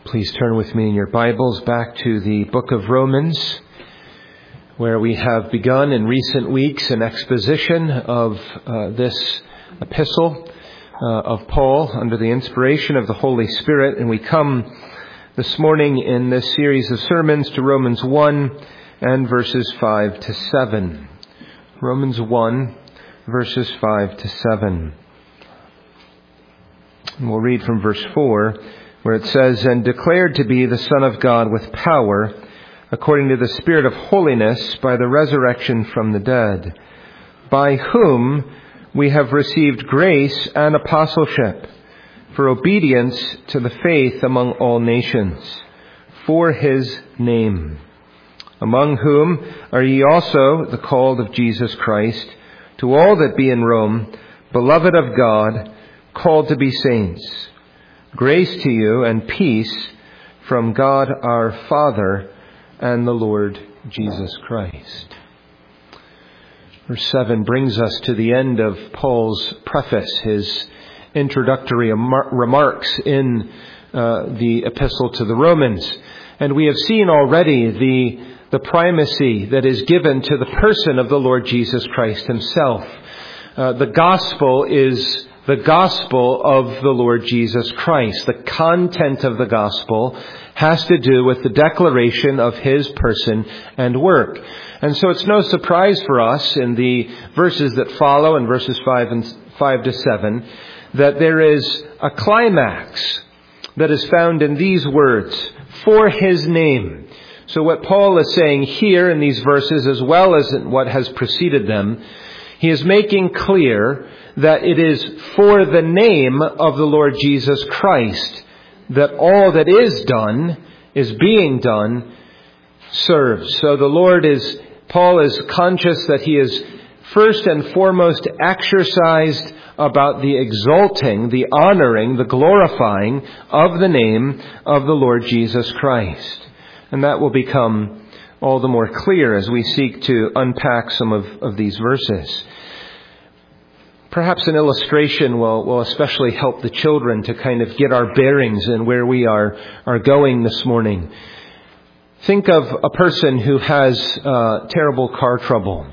Please turn with me in your Bibles back to the book of Romans, where we have begun in recent weeks an exposition of this epistle of Paul under the inspiration of the Holy Spirit. And we come this morning in this series of sermons to Romans 1 and verses 5 to 7. Romans 1, verses 5 to 7. And we'll read from verse 4, where it says, "And declared to be the Son of God with power, according to the Spirit of holiness, by the resurrection from the dead, by whom we have received grace and apostleship, for obedience to the faith among all nations, for his name, among whom are ye also the called of Jesus Christ, to all that be in Rome, beloved of God, called to be saints. Grace to you and peace from God our Father and the Lord Jesus Christ." Verse 7 brings us to the end of Paul's preface, his introductory remarks in the epistle to the Romans. And we have seen already the primacy that is given to the person of the Lord Jesus Christ himself. The gospel is the gospel of the Lord Jesus Christ. The content of the gospel has to do with the declaration of his person and work. And so it's no surprise for us in the verses that follow, in verses 5 to 7, that there is a climax that is found in these words, for his name. So what Paul is saying here in these verses, as well as in what has preceded them, he is making clear that it is for the name of the Lord Jesus Christ that all that is being done, serves. So Paul is conscious that he is first and foremost exercised about the exalting, the honoring, the glorifying of the name of the Lord Jesus Christ. And that will become all the more clear as we seek to unpack some of these verses. Perhaps an illustration will especially help the children to kind of get our bearings in where we are going this morning. Think of a person who has terrible car trouble.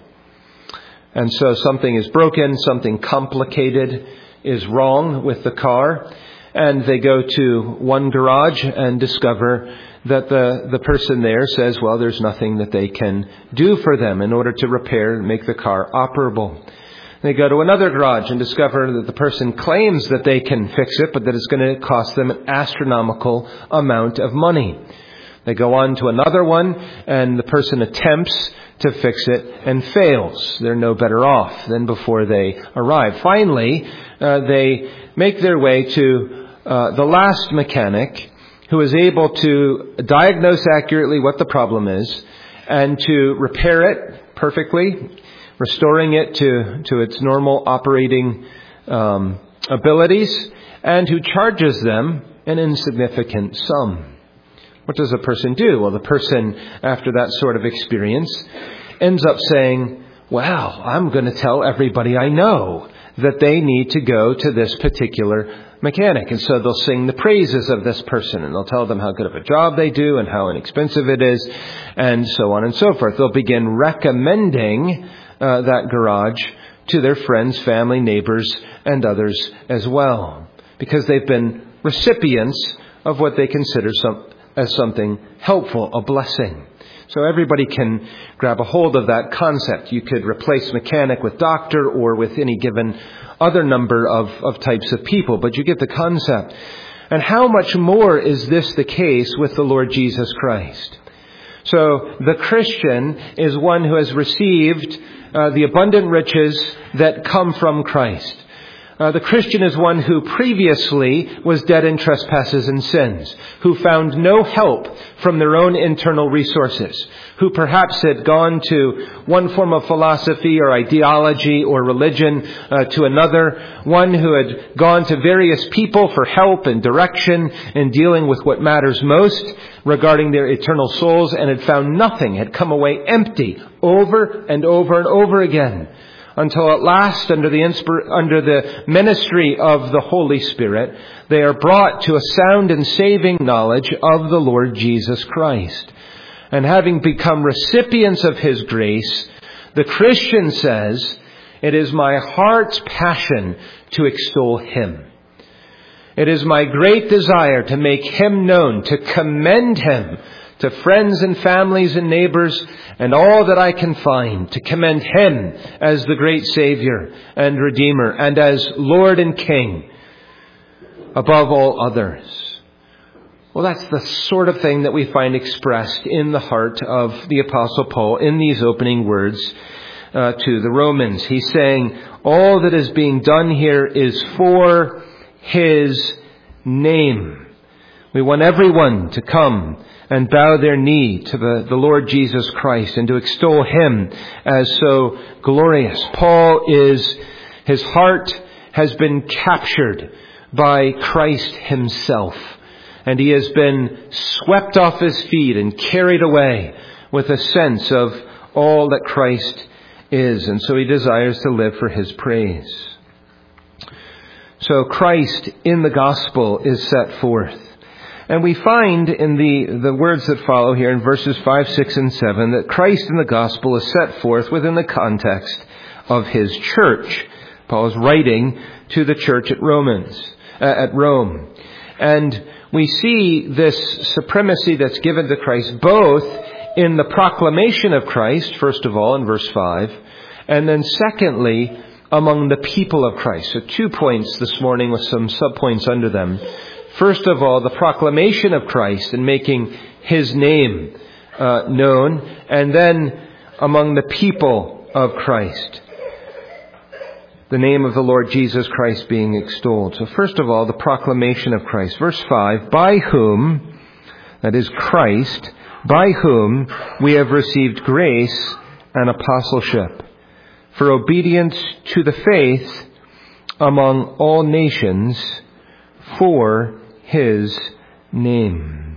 And so something is broken, something complicated is wrong with the car. And they go to one garage and discover that the person there says, well, there's nothing that they can do for them in order to repair and make the car operable. They go to another garage and discover that the person claims that they can fix it, but that it's going to cost them an astronomical amount of money. They go on to another one, and the person attempts to fix it and fails. They're no better off than before they arrive. Finally, they make their way to the last mechanic, who is able to diagnose accurately what the problem is and to repair it perfectly, restoring it to its normal operating abilities, and who charges them an insignificant sum. What does a person do? Well, the person, after that sort of experience, ends up saying, well, I'm going to tell everybody I know that they need to go to this particular mechanic. And so they'll sing the praises of this person, and they'll tell them how good of a job they do and how inexpensive it is, and so on and so forth. They'll begin recommending that garage to their friends, family, neighbors, and others as well, because they've been recipients of what they consider as something helpful, a blessing. So everybody can grab a hold of that concept. You could replace mechanic with doctor or with any given other number of types of people, but you get the concept. And how much more is this the case with the Lord Jesus Christ? So the Christian is one who has received the abundant riches that come from Christ. The Christian is one who previously was dead in trespasses and sins, who found no help from their own internal resources, who perhaps had gone to one form of philosophy or ideology or religion to another, one who had gone to various people for help and direction in dealing with what matters most regarding their eternal souls, and had found nothing, had come away empty over and over and over again. until at last, under the ministry of the Holy Spirit, they are brought to a sound and saving knowledge of the Lord Jesus Christ. And having become recipients of His grace, the Christian says, "It is my heart's passion to extol Him. It is my great desire to make Him known, to commend Him to friends and families and neighbors and all that I can find, to commend Him as the great Savior and Redeemer and as Lord and King above all others." Well, that's the sort of thing that we find expressed in the heart of the Apostle Paul in these opening words to the Romans. He's saying all that is being done here is for His name. We want everyone to come and bow their knee to the Lord Jesus Christ and to extol Him as so glorious. His heart has been captured by Christ Himself, and he has been swept off his feet and carried away with a sense of all that Christ is, and so he desires to live for His praise. So Christ in the gospel is set forth. And we find in the words that follow here in verses 5, 6, and 7 that Christ in the gospel is set forth within the context of His church. Paul is writing to the church at Rome. And we see this supremacy that's given to Christ both in the proclamation of Christ, first of all, in verse 5, and then secondly, among the people of Christ. So 2 points this morning with some subpoints under them. First of all, the proclamation of Christ and making His name known, and then among the people of Christ, the name of the Lord Jesus Christ being extolled. So first of all, the proclamation of Christ. Verse 5, "By whom," that is Christ, "by whom we have received grace and apostleship for obedience to the faith among all nations for His name."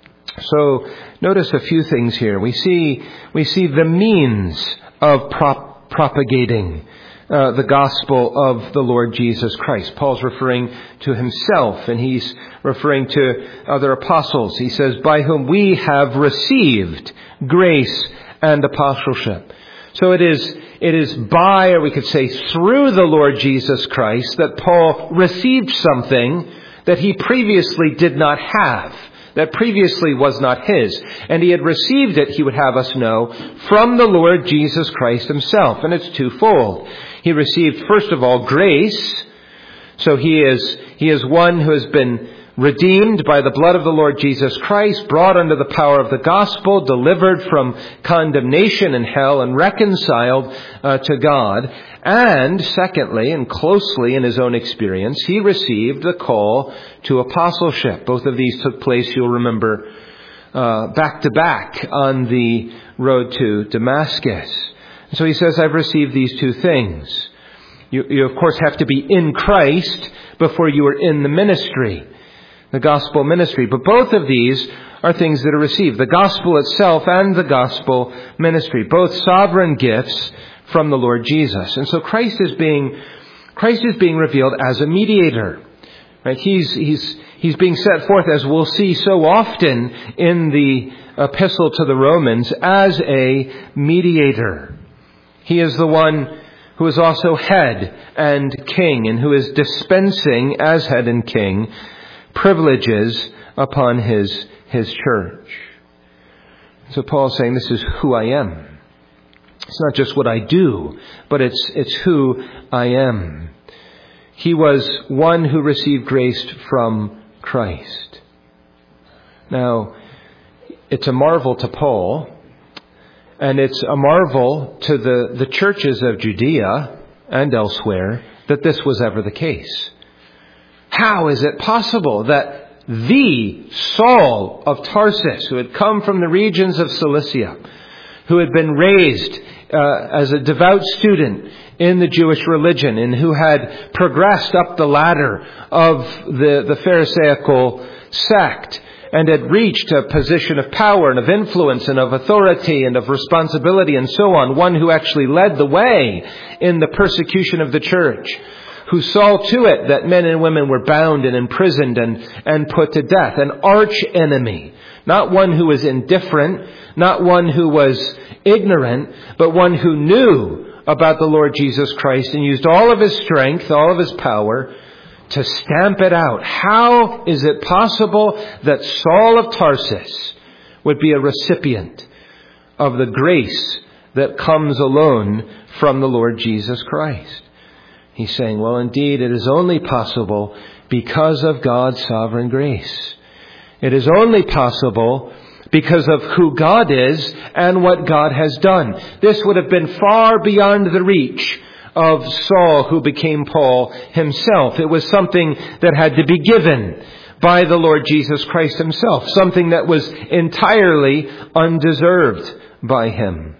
So notice a few things here. We see the means of propagating the gospel of the Lord Jesus Christ. Paul's referring to himself, and he's referring to other apostles. He says, "By whom we have received grace and apostleship." So it is by, or we could say through the Lord Jesus Christ, that Paul received something that he previously did not have, that previously was not his. And he had received it, he would have us know, from the Lord Jesus Christ Himself. And it's twofold. He received, first of all, grace. So he is one who has been redeemed by the blood of the Lord Jesus Christ, brought under the power of the gospel, delivered from condemnation and hell, and reconciled to God. And secondly, and closely in his own experience, he received the call to apostleship. Both of these took place, you'll remember, back to back on the road to Damascus. So he says, "I've received these two things." You of course have to be in Christ before you are in the ministry, the gospel ministry. But both of these are things that are received. The gospel itself and the gospel ministry, both sovereign gifts from the Lord Jesus. And so Christ is being revealed as a mediator. Right? He's being set forth, as we'll see so often in the epistle to the Romans, as a mediator. He is the one who is also head and king, and who is dispensing as head and king privileges upon his church. So Paul's saying, this is who I am. It's not just what I do, but it's who I am. He was one who received grace from Christ. Now, it's a marvel to Paul, and it's a marvel to the churches of Judea and elsewhere that this was ever the case. How is it possible that the Saul of Tarsus, who had come from the regions of Cilicia, who had been raised as a devout student in the Jewish religion, and who had progressed up the ladder of the Pharisaical sect, and had reached a position of power and of influence and of authority and of responsibility and so on, one who actually led the way in the persecution of the church, who saw to it that men and women were bound and imprisoned and put to death, an arch enemy, not one who was indifferent, not one who was ignorant, but one who knew about the Lord Jesus Christ and used all of his strength, all of his power to stamp it out. How is it possible that Saul of Tarsus would be a recipient of the grace that comes alone from the Lord Jesus Christ? He's saying, well, indeed, it is only possible because of God's sovereign grace. It is only possible because of who God is and what God has done. This would have been far beyond the reach of Saul, who became Paul himself. It was something that had to be given by the Lord Jesus Christ himself, something that was entirely undeserved by him.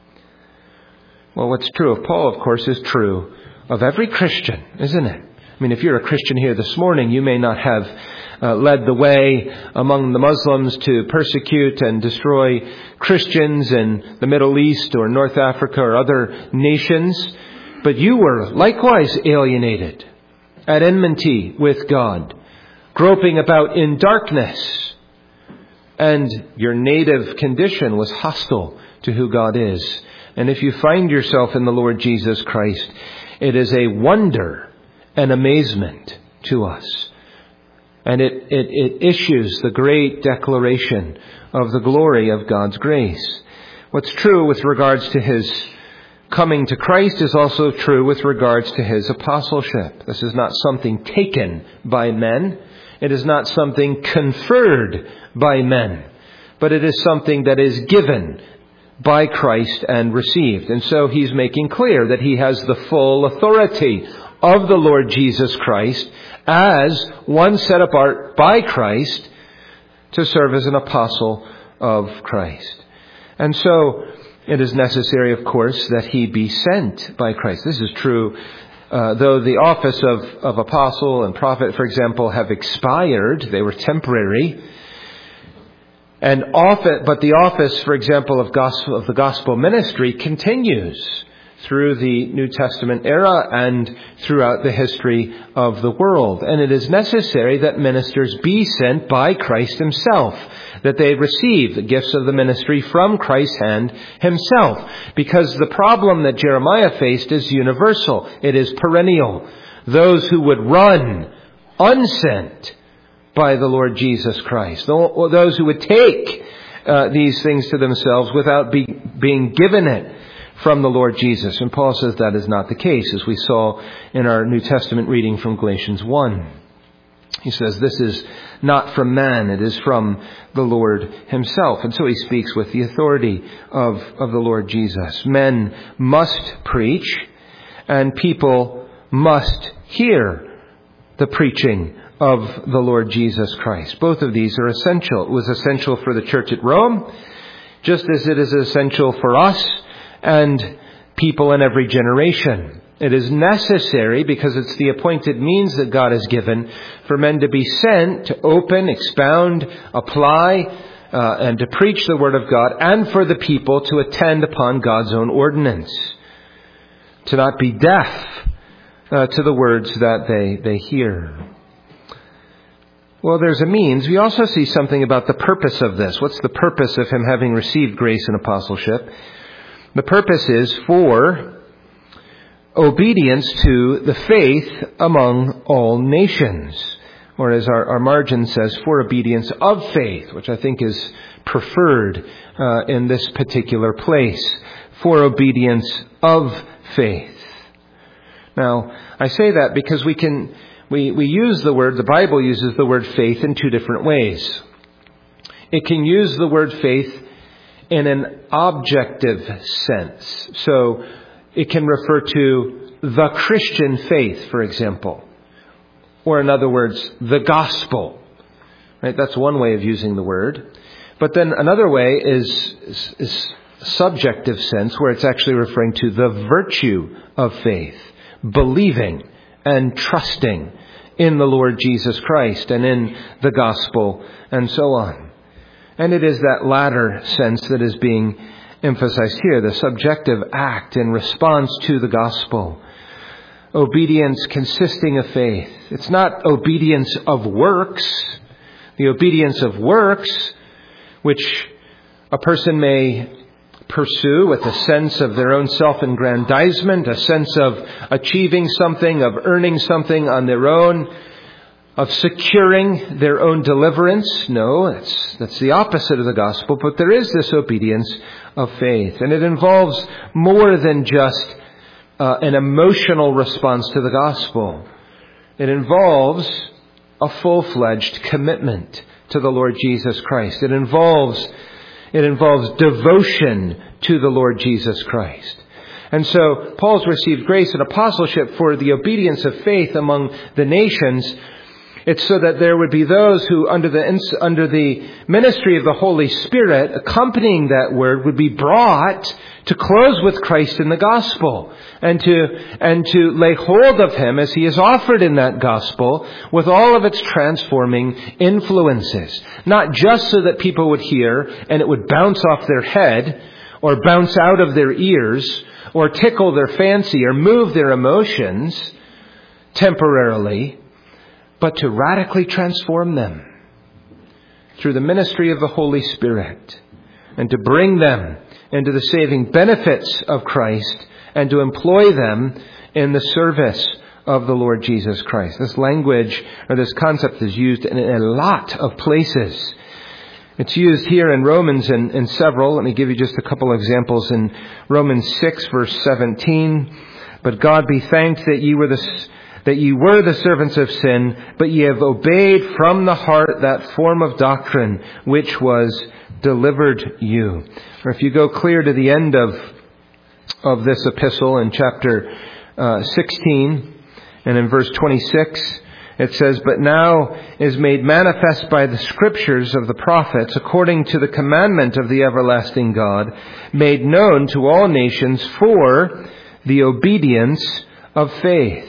Well, what's true of Paul, of course, is true of every Christian, isn't it? I mean, if you're a Christian here this morning, you may not have led the way among the Muslims to persecute and destroy Christians in the Middle East or North Africa or other nations, but you were likewise alienated, at enmity with God, groping about in darkness, and your native condition was hostile to who God is. And if you find yourself in the Lord Jesus Christ, it is a wonder and amazement to us. And it issues the great declaration of the glory of God's grace. What's true with regards to his coming to Christ is also true with regards to his apostleship. This is not something taken by men. It is not something conferred by men. But it is something that is given by Christ and received. And so he's making clear that he has the full authority of the Lord Jesus Christ as one set apart by Christ to serve as an apostle of Christ. And so it is necessary, of course, that he be sent by Christ. This is true, though the office of apostle and prophet, for example, have expired. They were temporary. But the office, for example, of the gospel ministry continues through the New Testament era and throughout the history of the world. And it is necessary that ministers be sent by Christ himself, that they receive the gifts of the ministry from Christ's hand himself. Because the problem that Jeremiah faced is universal. It is perennial. Those who would run unsent by the Lord Jesus Christ, or those who would take these things to themselves without being given it from the Lord Jesus. And Paul says that is not the case, as we saw in our New Testament reading from Galatians 1. He says this is not from man, it is from the Lord himself. And so he speaks with the authority of the Lord Jesus. Men must preach, and people must hear the preaching of the Lord Jesus Christ. Both of these are essential. It was essential for the church at Rome, just as it is essential for us and people in every generation. It is necessary because it's the appointed means that God has given for men to be sent to open, expound, apply, and to preach the Word of God, and for the people to attend upon God's own ordinance, to not be deaf to the words that they hear. Well, there's a means. We also see something about the purpose of this. What's the purpose of him having received grace and apostleship? The purpose is for obedience to the faith among all nations. Or as our margin says, for obedience of faith, which I think is preferred in this particular place. For obedience of faith. Now, I say that because we use the word, the Bible uses the word faith in two different ways. It can use the word faith in an objective sense. So it can refer to the Christian faith, for example. Or in other words, the gospel. Right? That's one way of using the word. But then another way is subjective sense, where it's actually referring to the virtue of faith. Believing and trusting in the Lord Jesus Christ and in the gospel and so on. And it is that latter sense that is being emphasized here, the subjective act in response to the gospel. Obedience consisting of faith. It's not obedience of works. The obedience of works, which a person may pursue with a sense of their own self-aggrandizement, a sense of achieving something, of earning something on their own, of securing their own deliverance. No, that's the opposite of the gospel. But there is this obedience of faith. And it involves more than just an emotional response to the gospel. It involves a full-fledged commitment to the Lord Jesus Christ. It involves devotion to the Lord Jesus Christ. And so Paul's received grace and apostleship for the obedience of faith among the nations. It's so that there would be those who, under the ministry of the Holy Spirit, accompanying that word, would be brought to close with Christ in the gospel and to lay hold of Him as He is offered in that gospel with all of its transforming influences. Not just so that people would hear and it would bounce off their head or bounce out of their ears or tickle their fancy or move their emotions temporarily, but to radically transform them through the ministry of the Holy Spirit and to bring them into the saving benefits of Christ and to employ them in the service of the Lord Jesus Christ. This language or this concept is used in a lot of places. It's used here in Romans in several. Let me give you just a couple examples. In Romans 6 verse 17, "But God be thanked that ye were the servants of sin, but ye have obeyed from the heart that form of doctrine which was delivered you." Or if you go clear to the end of this epistle in chapter 16 and in verse 26, it says, "But now is made manifest by the scriptures of the prophets, according to the commandment of the everlasting God, made known to all nations for the obedience of faith."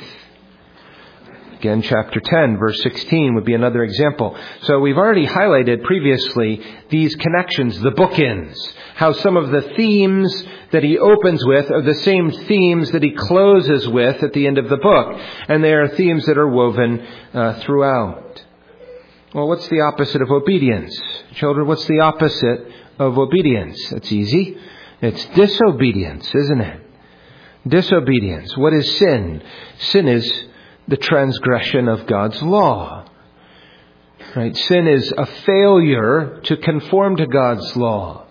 Again, chapter 10, verse 16 would be another example. So we've already highlighted previously these connections, the bookends, how some of the themes that he opens with are the same themes that he closes with at the end of the book. And they are themes that are woven throughout. Well, what's the opposite of obedience? Children, what's the opposite of obedience? It's easy. It's disobedience, isn't it? Disobedience. What is sin? Sin is the transgression of God's law. Right? Sin is a failure to conform to God's law.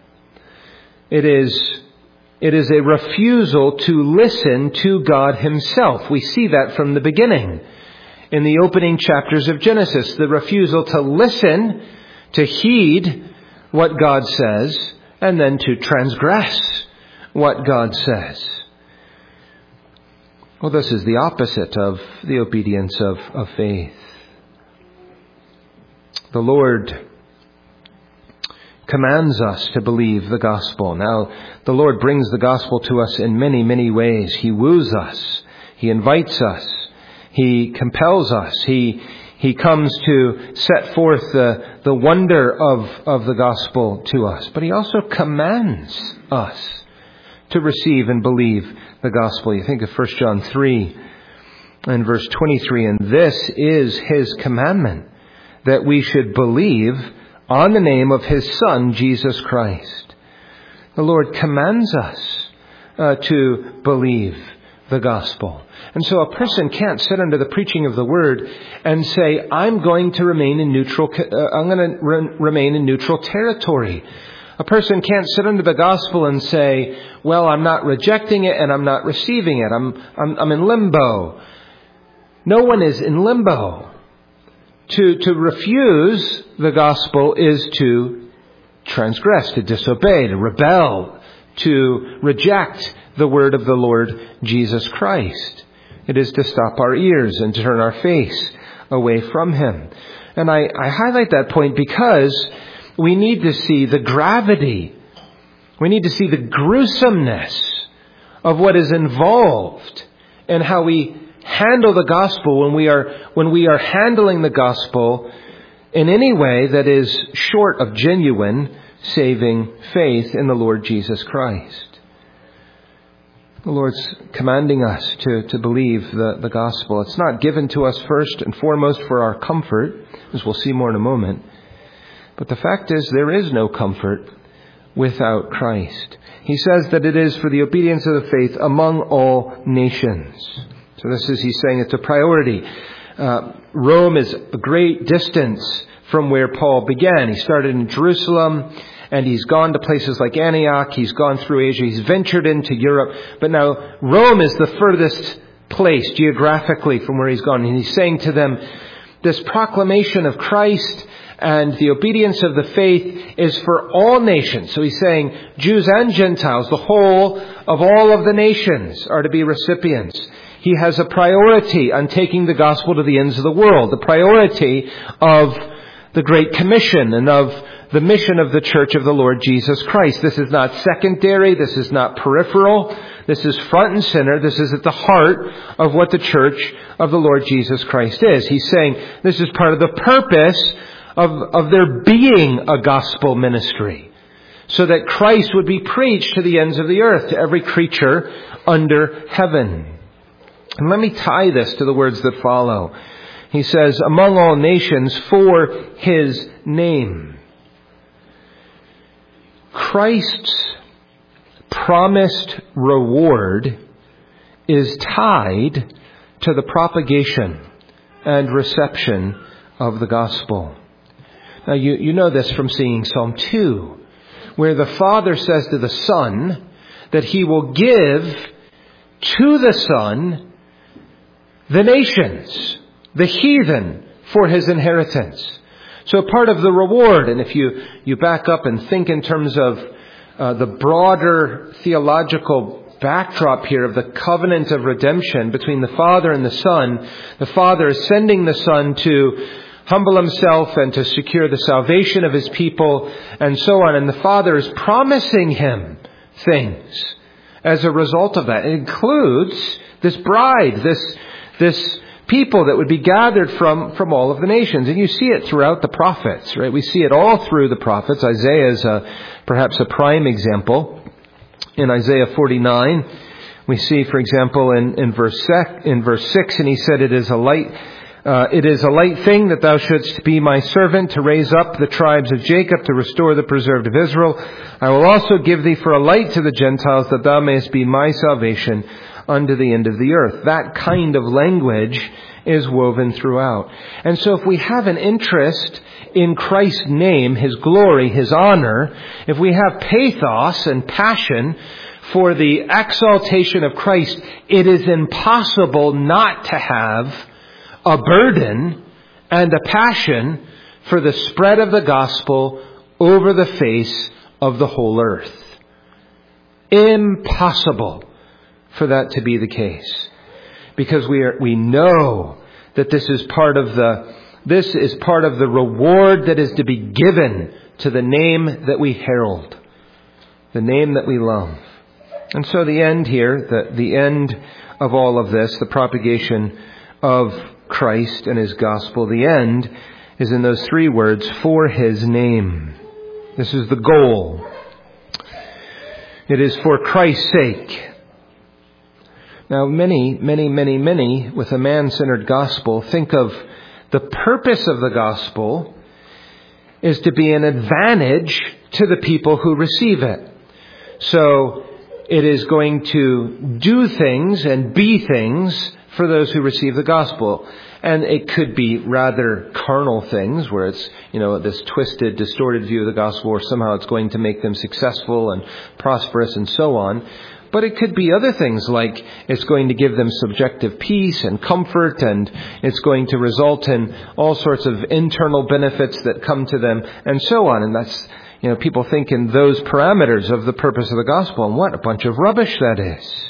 It is a refusal to listen to God Himself. We see that from the beginning. In the opening chapters of Genesis, the refusal to listen, to heed what God says, and then to transgress what God says. Well, this is the opposite of the obedience of faith. The Lord commands us to believe the gospel. Now, the Lord brings the gospel to us in many, many ways. He woos us. He invites us. He compels us. He comes to set forth the wonder of the gospel to us. But He also commands us to receive and believe the gospel. You think of 1 John 3 and verse 23, "And this is His commandment, that we should believe on the name of His Son, Jesus Christ." The Lord commands us to believe the gospel. And so a person can't sit under the preaching of the word and say, I'm going to remain in neutral territory. A person can't sit under the gospel and say, well, I'm not rejecting it and I'm not receiving it. I'm in limbo. No one is in limbo. To refuse the gospel is to transgress, to disobey, to rebel, to reject the word of the Lord Jesus Christ. It is to stop our ears and to turn our face away from Him. And I highlight that point because we need to see the gravity. We need to see the gruesomeness of what is involved and how we handle the gospel, when we are handling the gospel in any way that is short of genuine saving faith in the Lord Jesus Christ. The Lord's commanding us to believe the gospel. It's not given to us first and foremost for our comfort, as we'll see more in a moment. But the fact is, there is no comfort without Christ. He says that it is for the obedience of the faith among all nations. So this is, he's saying it's a priority. Rome is a great distance from where Paul began. He started in Jerusalem, and he's gone to places like Antioch. He's gone through Asia. He's ventured into Europe. But now Rome is the furthest place geographically from where he's gone. And he's saying to them, this proclamation of Christ and the obedience of the faith is for all nations. So he's saying Jews and Gentiles, the whole of all of the nations, are to be recipients. He has a priority on taking the gospel to the ends of the world. The priority of the Great Commission and of the mission of the Church of the Lord Jesus Christ. This is not secondary. This is not peripheral. This is front and center. This is at the heart of what the Church of the Lord Jesus Christ is. He's saying this is part of the purpose of there being a gospel ministry, so that Christ would be preached to the ends of the earth, to every creature under heaven. And let me tie this to the words that follow. He says, among all nations for his name. Christ's promised reward is tied to the propagation and reception of the gospel. Now you know this from singing Psalm 2, where the Father says to the Son that he will give to the Son the nations, the heathen, for his inheritance. So part of the reward, and if you back up and think in terms of the broader theological backdrop here of the covenant of redemption between the Father and the Son, the Father is sending the Son to humble himself and to secure the salvation of his people and so on. And the Father is promising him things as a result of that. It includes this bride, this people that would be gathered from all of the nations. And you see it throughout the prophets, right? We see it all through the prophets. Isaiah is perhaps a prime example. In Isaiah 49, we see, for example, in verse 6, and he said, it is a light thing that thou shouldst be my servant, to raise up the tribes of Jacob, to restore the preserved of Israel. I will also give thee for a light to the Gentiles, that thou mayest be my salvation unto the end of the earth. That kind of language is woven throughout. And so if we have an interest in Christ's name, his glory, his honor, if we have pathos and passion for the exaltation of Christ, it is impossible not to have a burden and a passion for the spread of the gospel over the face of the whole earth. Impossible for that to be the case, because we know that this is part of the reward that is to be given to the name that we herald, the name that we love. And so the end here, the end of all of this, the propagation of Christ and his gospel, the end is in those three words, for his name. This is the goal. It is for Christ's sake. Now, many with a man-centered gospel think of the purpose of the gospel is to be an advantage to the people who receive it. So it is going to do things and be things for those who receive the gospel. And it could be rather carnal things where it's, this twisted, distorted view of the gospel, or somehow it's going to make them successful and prosperous and so on. But it could be other things, like it's going to give them subjective peace and comfort, and it's going to result in all sorts of internal benefits that come to them and so on. And that's, people think in those parameters of the purpose of the gospel, and what a bunch of rubbish that is.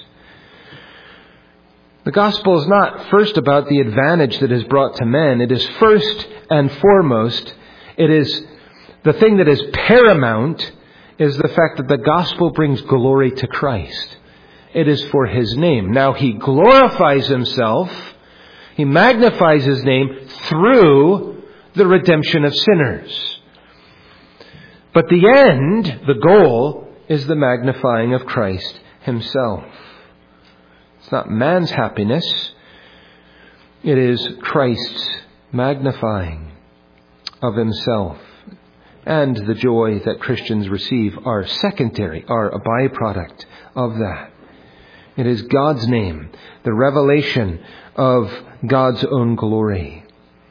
The gospel is not first about the advantage that is brought to men. It is first and foremost, it is the thing that is paramount is the fact that the gospel brings glory to Christ. It is for His name. Now He glorifies Himself. He magnifies His name through the redemption of sinners. But the end, the goal, is the magnifying of Christ Himself. It's not man's happiness. It is Christ's magnifying of Himself. And the joy that Christians receive are secondary, are a byproduct of that. It is God's name, the revelation of God's own glory.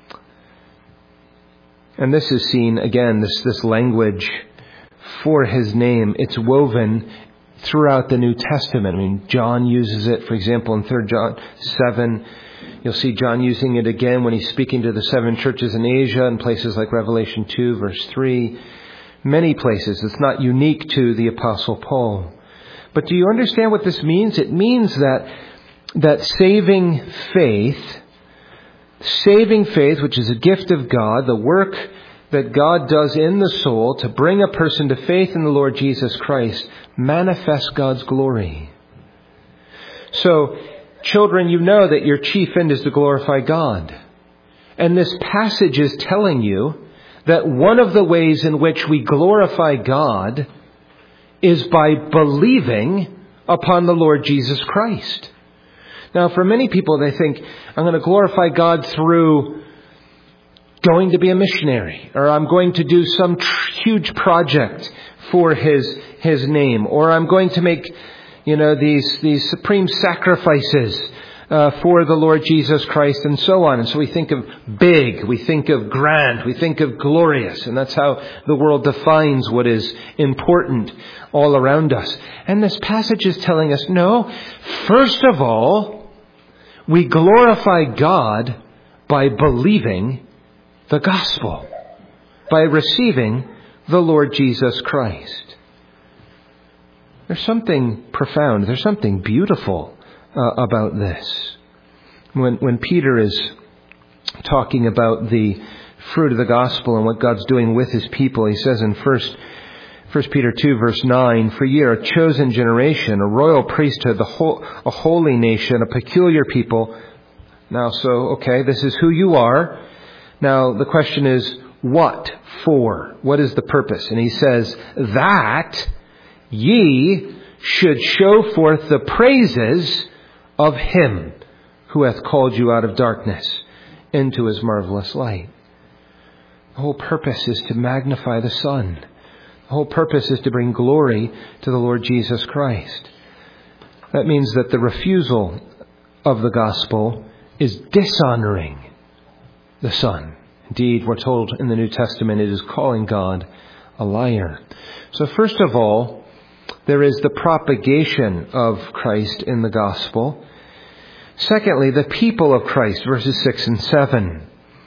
And this is seen, again, this language for His name. It's woven throughout the New Testament. I mean, John uses it, for example, in 3 John 7. You'll see John using it again when he's speaking to the 7 churches in Asia in places like Revelation 2, verse 3. Many places. It's not unique to the Apostle Paul. But do you understand what this means? It means that saving faith, which is a gift of God, the work that God does in the soul to bring a person to faith in the Lord Jesus Christ, manifests God's glory. So, children, you know that your chief end is to glorify God. And this passage is telling you that one of the ways in which we glorify God is by believing upon the Lord Jesus Christ. Now, for many people, they think, I'm going to glorify God through going to be a missionary, or I'm going to do some huge project for His name, or I'm going to make, these supreme sacrifices for the Lord Jesus Christ, and so on. And so we think of big, we think of grand, we think of glorious, and that's how the world defines what is important all around us. And this passage is telling us, no, first of all, we glorify God by believing the gospel, by receiving the Lord Jesus Christ. There's something profound, there's something beautiful about this. When Peter is talking about the fruit of the gospel and what God's doing with His people, he says in 1 Peter 2, verse 9, "For ye are a chosen generation, a royal priesthood, a holy nation, a peculiar people." Now, this is who you are. Now, the question is, what for? What is the purpose? And he says, that ye should show forth the praises of Him who hath called you out of darkness into His marvelous light. The whole purpose is to magnify the Son. The whole purpose is to bring glory to the Lord Jesus Christ. That means that the refusal of the gospel is dishonoring the Son. Indeed, we're told in the New Testament it is calling God a liar. So first of all, there is the propagation of Christ in the gospel. Secondly, the people of Christ, verses 6 and 7.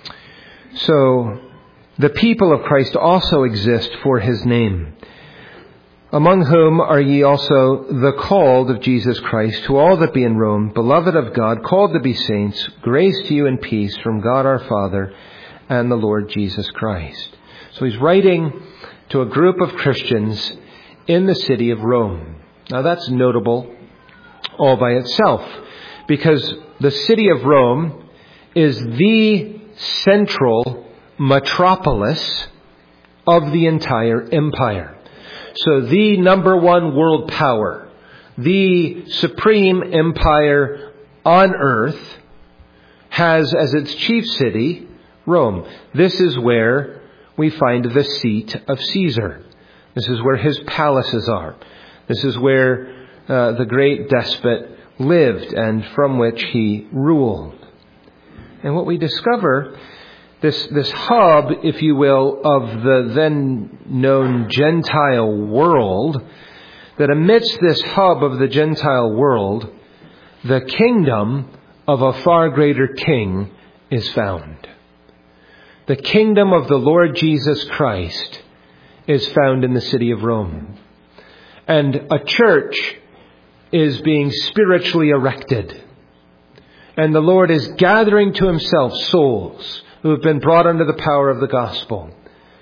So, the people of Christ also exist for His name. Among whom are ye also the called of Jesus Christ, to all that be in Rome, beloved of God, called to be saints, grace to you and peace from God our Father and the Lord Jesus Christ. So he's writing to a group of Christians in the city of Rome. Now that's notable all by itself, because the city of Rome is the central metropolis of the entire empire. So the number one world power, the supreme empire on earth, has as its chief city Rome. This is where we find the seat of Caesar. This is where his palaces are. This is where the great despot lived and from which he ruled. And what we discover, this hub, if you will, of the then known Gentile world, that amidst this hub of the Gentile world, the kingdom of a far greater king is found. The kingdom of the Lord Jesus Christ is found in the city of Rome. And a church is being spiritually erected. And the Lord is gathering to Himself souls who have been brought under the power of the gospel.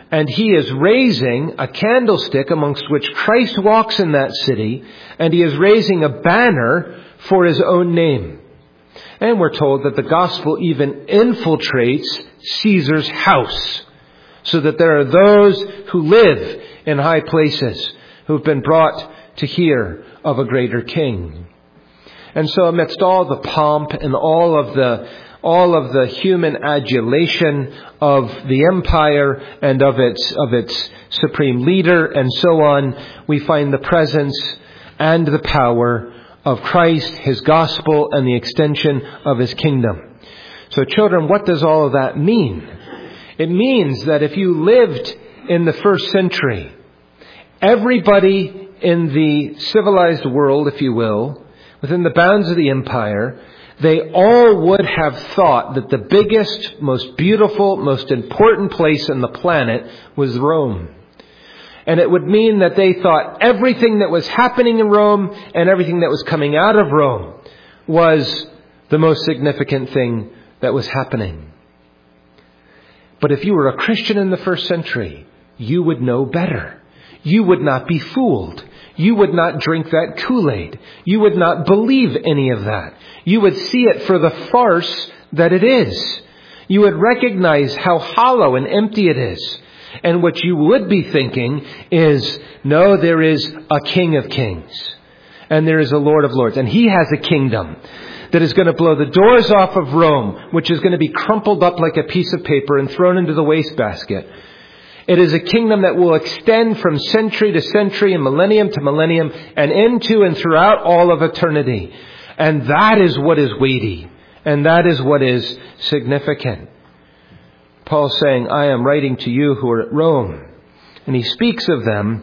And he is raising a candlestick amongst which Christ walks in that city, and he is raising a banner for his own name. And we're told that the gospel even infiltrates Caesar's house, so that there are those who live in high places who've been brought to hear of a greater king. And so amidst all the pomp and all of the human adulation of the empire and of its supreme leader and so on, we find the presence and the power of Christ, his gospel, and the extension of his kingdom. So children, what does all of that mean? It means that if you lived in the first century, everybody in the civilized world, if you will, within the bounds of the empire, they all would have thought that the biggest, most beautiful, most important place on the planet was Rome. And it would mean that they thought everything that was happening in Rome and everything that was coming out of Rome was the most significant thing that was happening. But if you were a Christian in the first century, you would know better. You would not be fooled. You would not drink that Kool-Aid. You would not believe any of that. You would see it for the farce that it is. You would recognize how hollow and empty it is. And what you would be thinking is, no, there is a King of Kings. And there is a Lord of Lords. And he has a kingdom that is going to blow the doors off of Rome, which is going to be crumpled up like a piece of paper and thrown into the wastebasket. It is a kingdom that will extend from century to century and millennium to millennium and into and throughout all of eternity. And that is what is weighty. And that is what is significant. Paul's saying, I am writing to you who are at Rome. And he speaks of them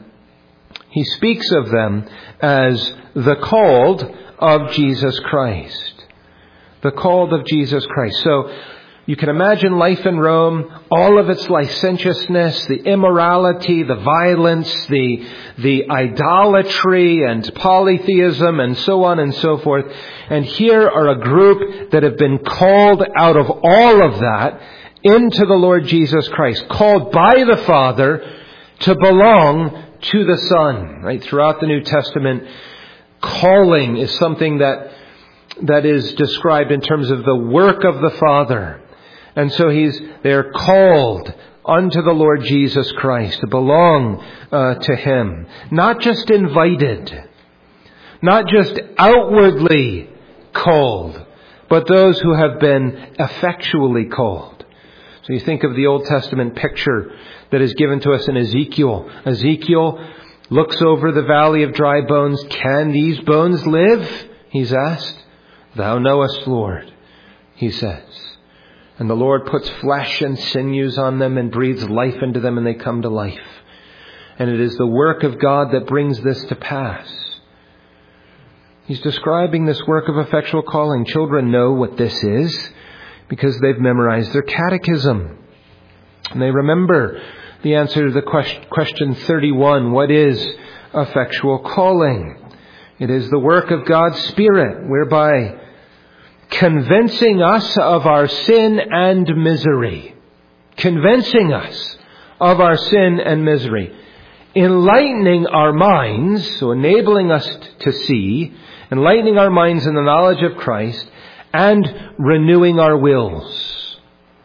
as the called of Jesus Christ. The called of Jesus Christ. So you can imagine life in Rome, all of its licentiousness, the immorality, the violence, the idolatry and polytheism and so on and so forth. And here are a group that have been called out of all of that into the Lord Jesus Christ, called by the Father to belong to the Son. Right? Throughout the New Testament, calling is something that is described in terms of the work of the Father. And so they're called unto the Lord Jesus Christ to belong to Him. Not just invited, not just outwardly called, but those who have been effectually called. So you think of the Old Testament picture that is given to us in Ezekiel. Ezekiel looks over the valley of dry bones. Can these bones live? He's asked. Thou knowest, Lord, he says. And the Lord puts flesh and sinews on them and breathes life into them, and they come to life. And it is the work of God that brings this to pass. He's describing this work of effectual calling. Children know what this is because they've memorized their catechism. And they remember the answer to the question 31. What is effectual calling? It is the work of God's Spirit, whereby convincing us of our sin and misery. Convincing us of our sin and misery. Enlightening our minds, so enabling us to see, enlightening our minds in the knowledge of Christ, and renewing our wills.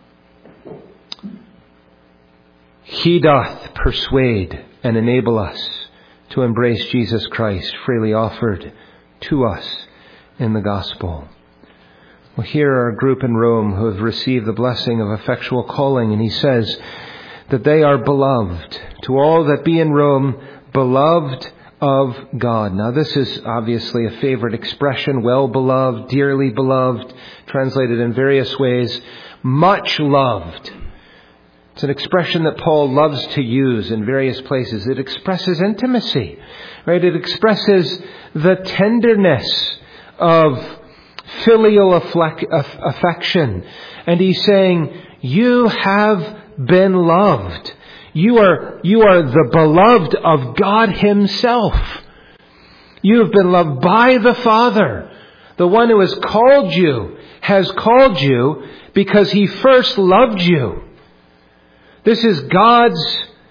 He doth persuade and enable us to embrace Jesus Christ, freely offered to us in the gospel. Well, here are a group in Rome who have received the blessing of effectual calling, and he says that they are beloved. To all that be in Rome, beloved of God. Now, this is obviously a favorite expression, well beloved, dearly beloved, translated in various ways, much loved. It's an expression that Paul loves to use in various places. It expresses intimacy, right? It expresses the tenderness of filial affection. And he's saying, you have been loved. You are the beloved of God Himself. You have been loved by the Father. The one who has called you because He first loved you. This is God's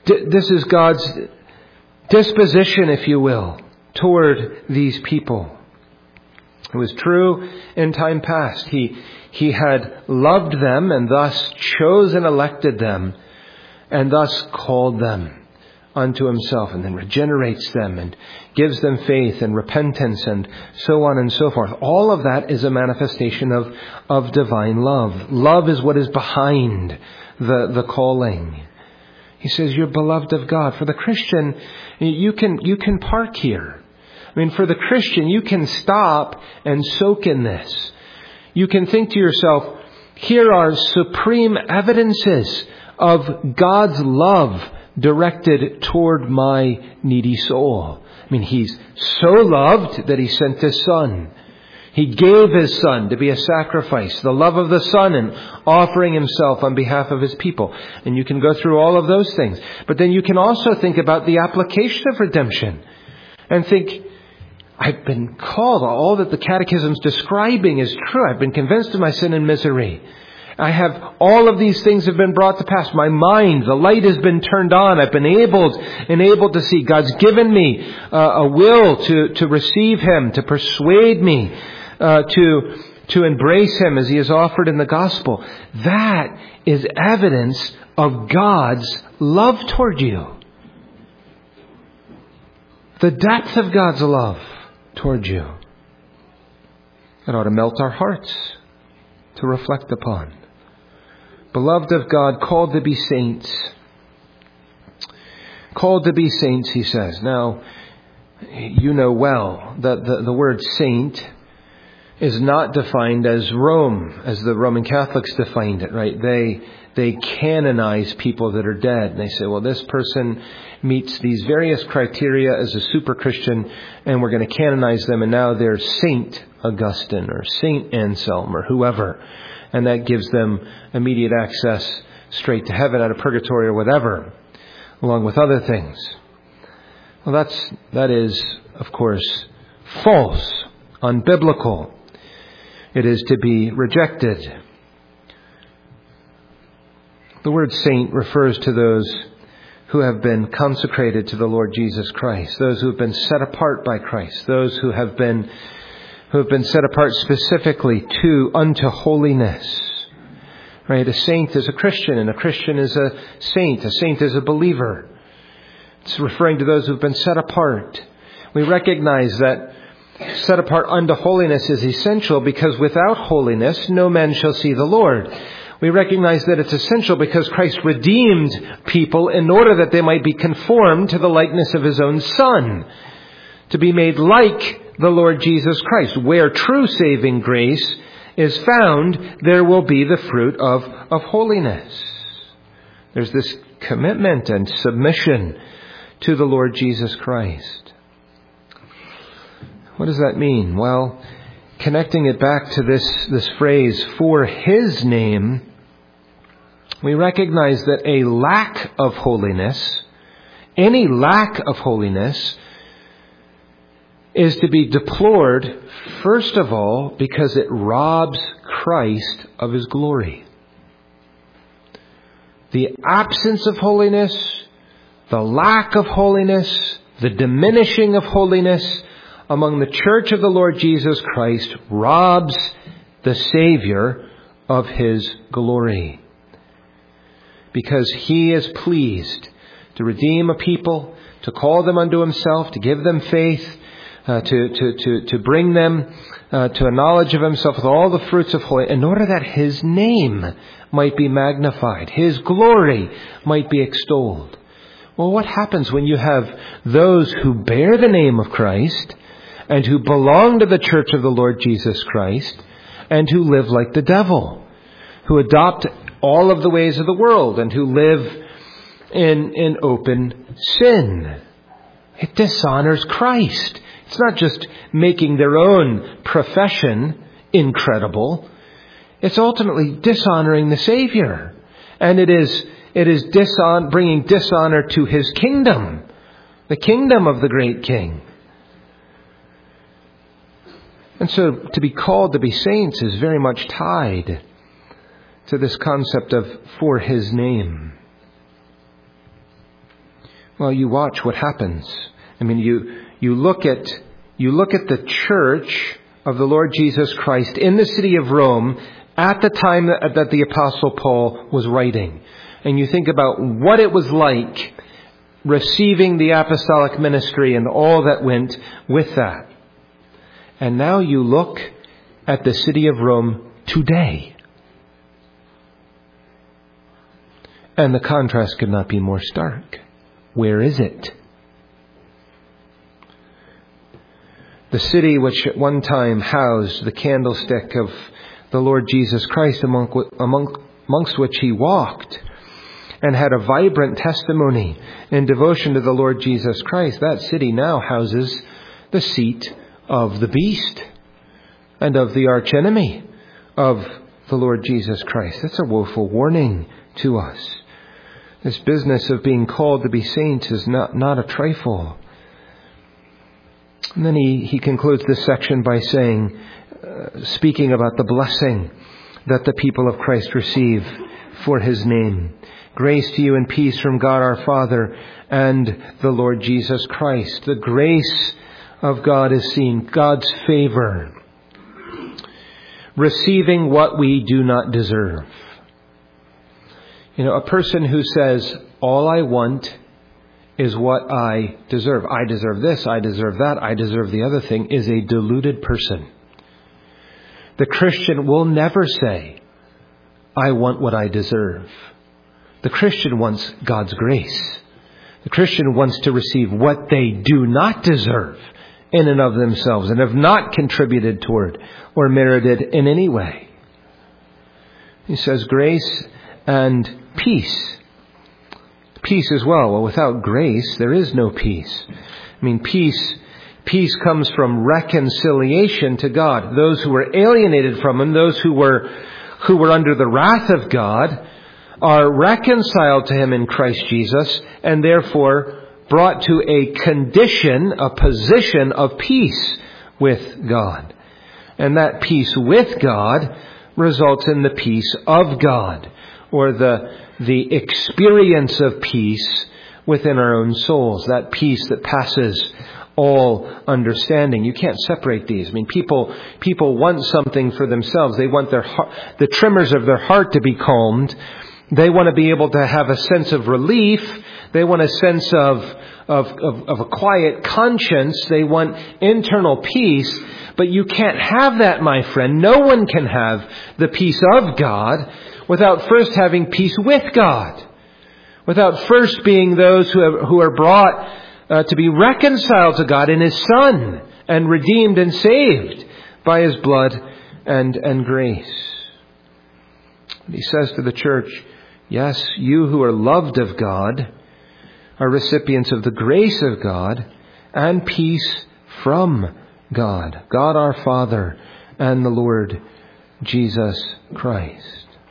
This is God's disposition, if you will, toward these people. It was true in time past. He had loved them and thus chose and elected them and thus called them unto himself, and then regenerates them and gives them faith and repentance and so on and so forth. All of that is a manifestation of divine love. Love is what is behind the calling. He says, you're beloved of God. For the Christian, you can park here. I mean, for the Christian, you can stop and soak in this. You can think to yourself, here are supreme evidences of God's love directed toward my needy soul. I mean, He's so loved that He sent His Son. He gave His Son to be a sacrifice, the love of the Son, and offering Himself on behalf of His people. And you can go through all of those things. But then you can also think about the application of redemption and think, I've been called. All that the Catechism's describing is true. I've been convinced of my sin and misery. I have all of these things have been brought to pass. My mind, the light has been turned on. I've been enabled to see. God's given me a will to receive Him, to persuade me, to embrace Him as He is offered in the gospel. That is evidence of God's love toward you. The depth of God's love toward you. It ought to melt our hearts to reflect upon. Beloved of God, called to be saints. Called to be saints, he says. Now, you know well that the word saint is not defined as Rome, as the Roman Catholics defined it, right? They canonize people that are dead. And they say, well, this person meets these various criteria as a super Christian, and we're going to canonize them, and now they're Saint Augustine or Saint Anselm or whoever. And that gives them immediate access straight to heaven out of purgatory or whatever, along with other things. Well, that is, of course, false, unbiblical. It is to be rejected. The word saint refers to those who have been consecrated to the Lord Jesus Christ, those who have been set apart by Christ, those who have been set apart specifically unto holiness. Right? A saint is a Christian, and a Christian is a saint. A saint is a believer. It's referring to those who have been set apart. We recognize that set apart unto holiness is essential, because without holiness no man shall see the Lord. We recognize that it's essential because Christ redeemed people in order that they might be conformed to the likeness of His own Son, to be made like the Lord Jesus Christ. Where true saving grace is found, there will be the fruit of holiness. There's this commitment and submission to the Lord Jesus Christ. What does that mean? Well, connecting it back to this phrase, for His name, we recognize that a lack of holiness, any lack of holiness, is to be deplored, first of all, because it robs Christ of His glory. The absence of holiness, the lack of holiness, the diminishing of holiness among the church of the Lord Jesus Christ robs the Savior of His glory. Because He is pleased to redeem a people, to call them unto Himself, to give them faith, to bring them to a knowledge of Himself with all the fruits of holiness, in order that His name might be magnified, His glory might be extolled. Well, what happens when you have those who bear the name of Christ and who belong to the church of the Lord Jesus Christ and who live like the devil, who adopt all of the ways of the world and who live in open sin? It dishonors Christ. It's not just making their own profession incredible. It's ultimately dishonoring the Savior. And it is bringing dishonor to His kingdom, the kingdom of the great King. And so to be called to be saints is very much tied to this concept of for His name. Well, you watch what happens. I mean, you look at the church of the Lord Jesus Christ in the city of Rome at the time that the Apostle Paul was writing. And you think about what it was like receiving the apostolic ministry and all that went with that. And now you look at the city of Rome today. And the contrast could not be more stark. Where is it? The city which at one time housed the candlestick of the Lord Jesus Christ, amongst which he walked and had a vibrant testimony in devotion to the Lord Jesus Christ, that city now houses the seat of the beast and of the archenemy of the Lord Jesus Christ. That's a woeful warning to us. This business of being called to be saints is not a trifle. And then he concludes this section by saying, speaking about the blessing that the people of Christ receive for his name. Grace to you and peace from God our Father and the Lord Jesus Christ. The grace of God is seen, God's favor, receiving what we do not deserve. You know, a person who says, all I want is what I deserve. I deserve this, I deserve that, I deserve the other thing, is a deluded person. The Christian will never say, I want what I deserve. The Christian wants God's grace. The Christian wants to receive what they do not deserve in and of themselves and have not contributed toward or merited in any way. He says grace and peace. Peace as well. Well, without grace, there is no peace. I mean, peace comes from reconciliation to God. Those who were alienated from Him, those who were under the wrath of God, are reconciled to Him in Christ Jesus, and therefore brought to a condition, a position of peace with God. And that peace with God results in the peace of God, or the experience of peace within our own souls, that peace that passes all understanding. You can't separate these. I mean, people want something for themselves. They want the tremors of their heart to be calmed. They want to be able to have a sense of relief. They want a sense of a quiet conscience. They want internal peace. But you can't have that, my friend. No one can have the peace of God without first having peace with God. Without first being those who are brought to be reconciled to God in His Son and redeemed and saved by His blood and grace. He says to the church, yes, you who are loved of God are recipients of the grace of God and peace from God, God our Father and the Lord Jesus Christ.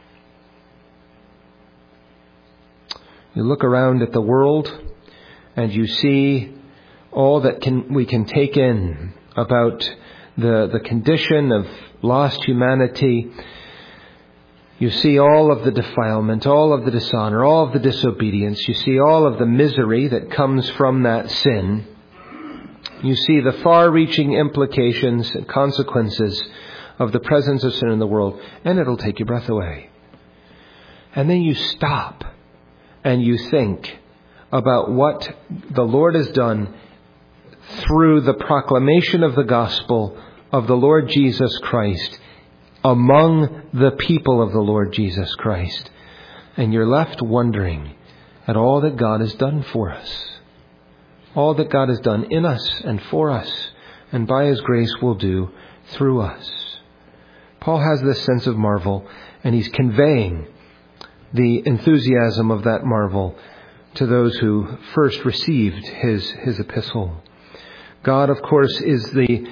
You look around at the world and you see all that we can take in about the condition of lost humanity. You see all of the defilement, all of the dishonor, all of the disobedience. You see all of the misery that comes from that sin. You see the far-reaching implications and consequences of the presence of sin in the world, and it'll take your breath away. And then you stop and you think about what the Lord has done through the proclamation of the gospel of the Lord Jesus Christ among the people of the Lord Jesus Christ. And you're left wondering at all that God has done for us. All that God has done in us and for us, and by His grace will do through us. Paul has this sense of marvel, and he's conveying the enthusiasm of that marvel to those who first received his epistle. God, of course, is the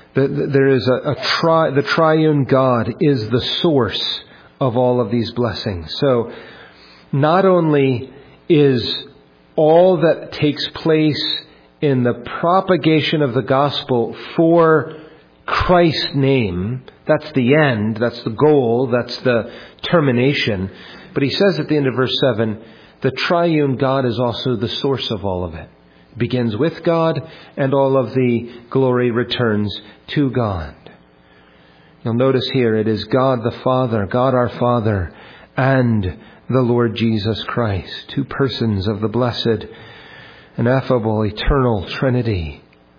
triune God is the source of all of these blessings. So not only is all that takes place in the propagation of the gospel for Christ's name, that's the end, that's the goal, that's the termination. But he says at the end of verse 7 the triune God is also the source of all of it. It begins with God, and all of the glory returns to God. You'll notice here it is God the Father, God our Father, and the Lord Jesus Christ, two persons of the blessed, ineffable, eternal Trinity.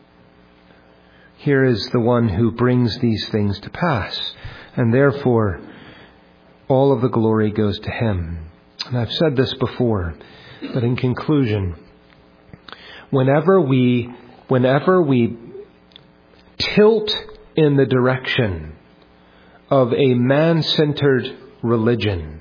Here is the one who brings these things to pass, and therefore all of the glory goes to him. And I've said this before, but in conclusion, whenever we tilt in the direction of a man-centered religion,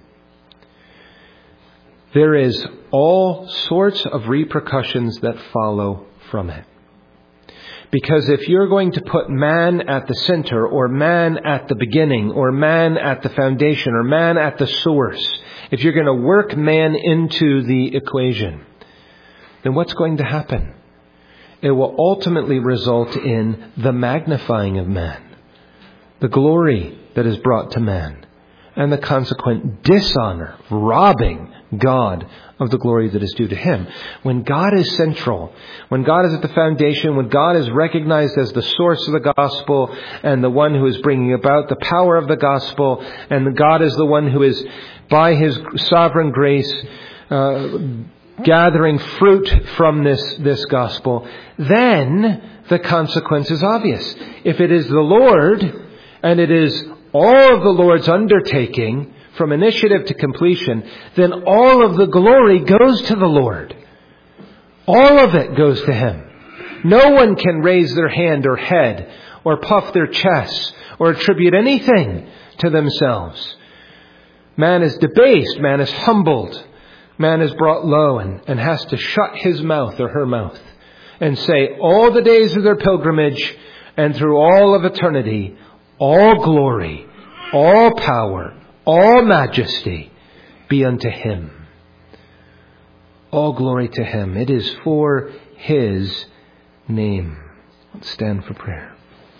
there is all sorts of repercussions that follow from it. Because if you're going to put man at the center, or man at the beginning, or man at the foundation, or man at the source, if you're going to work man into the equation, then what's going to happen? It will ultimately result in the magnifying of man, the glory that is brought to man, and the consequent dishonor, robbing God of the glory that is due to him. When God is central, when God is at the foundation, when God is recognized as the source of the gospel and the one who is bringing about the power of the gospel, and God is the one who is, by his sovereign grace, gathering fruit from this gospel, then the consequence is obvious. If it is the Lord, and it is all of the Lord's undertaking from initiative to completion, then all of the glory goes to the Lord. All of it goes to him. No one can raise their hand or head or puff their chests or attribute anything to themselves. Man is debased. Man is humbled. Man is brought low and has to shut his mouth or her mouth and say, all the days of their pilgrimage and through all of eternity, all glory, all power, all majesty be unto him. All glory to him. It is for his name. Let's stand for prayer.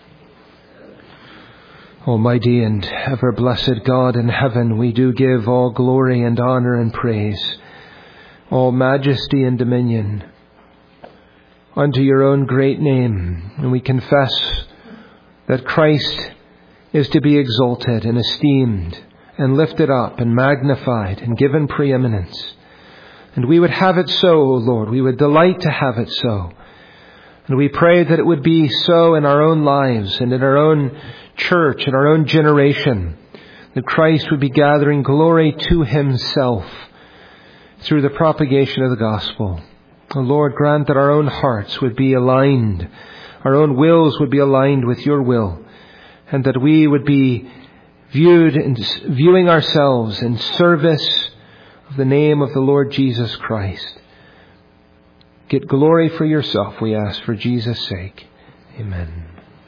Almighty and ever blessed God in heaven, we do give all glory and honor and praise, all majesty and dominion unto your own great name. And we confess that Christ is to be exalted and esteemed and lifted up and magnified and given preeminence. And we would have it so, O Lord. We would delight to have it so. And we pray that it would be so in our own lives and in our own church, in our own generation, that Christ would be gathering glory to himself through the propagation of the gospel. O Lord, grant that our own hearts would be aligned, our own wills would be aligned with your will, and that we would be viewing ourselves in service of the name of the Lord Jesus Christ. Get glory for yourself, we ask, for Jesus' sake. Amen.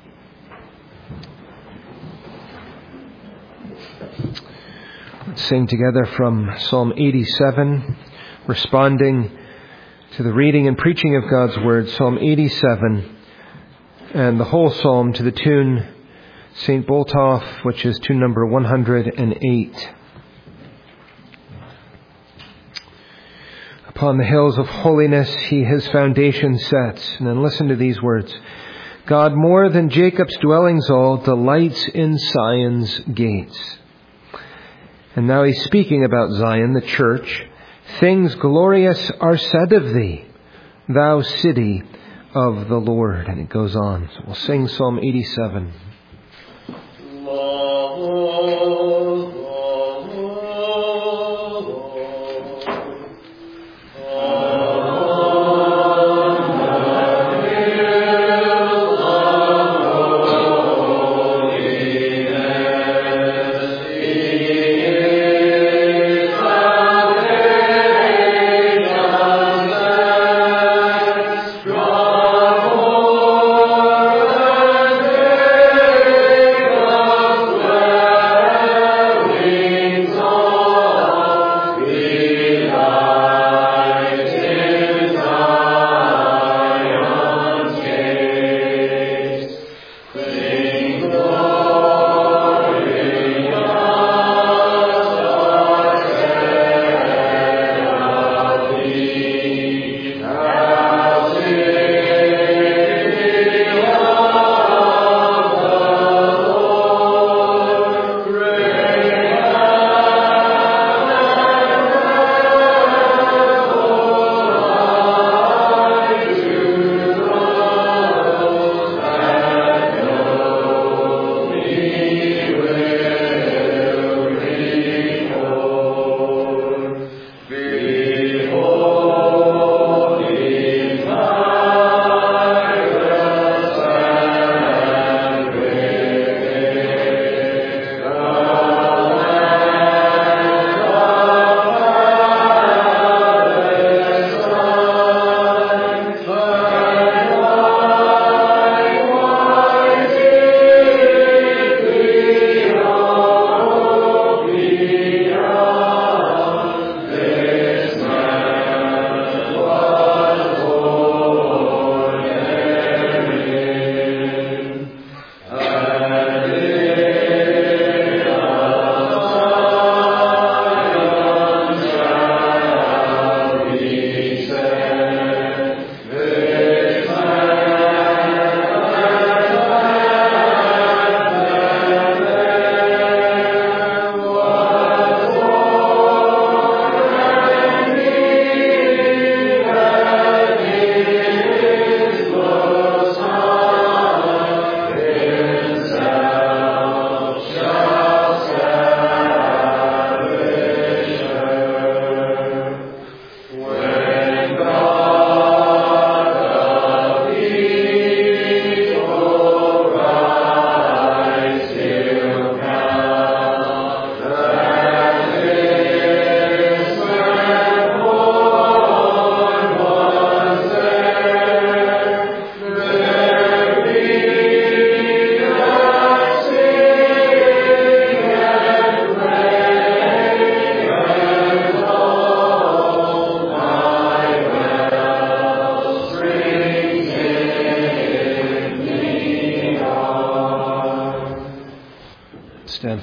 Let's sing together from Psalm 87, responding to the reading and preaching of God's Word. Psalm 87, and the whole psalm to the tune St. Botolph, which is tune number 108. Upon the hills of holiness he his foundation sets. And then listen to these words. God more than Jacob's dwellings all delights in Zion's gates. And now he's speaking about Zion, the church. Things glorious are said of thee, thou city of the Lord. And it goes on. So we'll sing Psalm 87.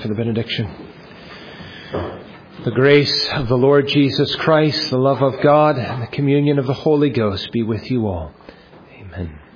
for the benediction. The grace of the Lord Jesus Christ, the love of God, and the communion of the Holy Ghost be with you all. Amen.